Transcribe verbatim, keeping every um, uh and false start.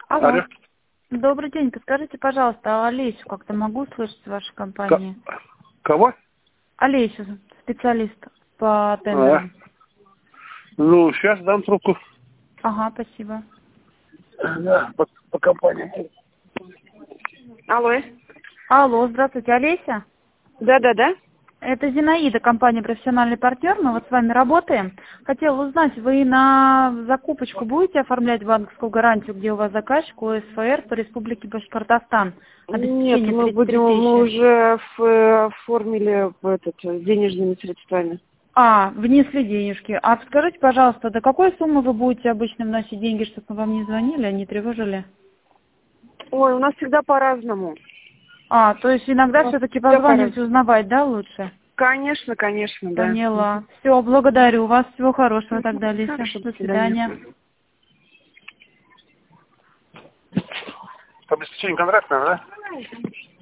Алло. Алло. Добрый день. Подскажите, пожалуйста, а Олесю как-то могу слышать в вашей компании? К- Кого? Олесю, специалист по тендерам. А, ну, сейчас дам трубку. Ага, спасибо. Да, по, по компании. Алло. Алло, здравствуйте, Олеся? Да-да-да. Это Зинаида, компания «Профессиональный партнер». Мы вот с вами работаем. Хотела узнать, вы на закупочку будете оформлять банковскую гарантию, где у вас заказчик ОСФР по Республике Башкортостан? Нет, Обеспечение мы тридцать три будем, мы тысячи. уже ф- оформили этот, денежными средствами. А, внесли денежки. А скажите, пожалуйста, до какой суммы вы будете обычно вносить деньги, чтобы мы вам не звонили, а не тревожили? Ой, у нас всегда по-разному. А, то есть иногда Ну, все-таки всегда позванивать, по-разному. узнавать, да, лучше? Конечно, конечно, да. Поняла. Все, благодарю вас. Всего хорошего Мгм. тогда, Леся. Хорошо, До до свидания. свидания. По обеспечению контракта, да?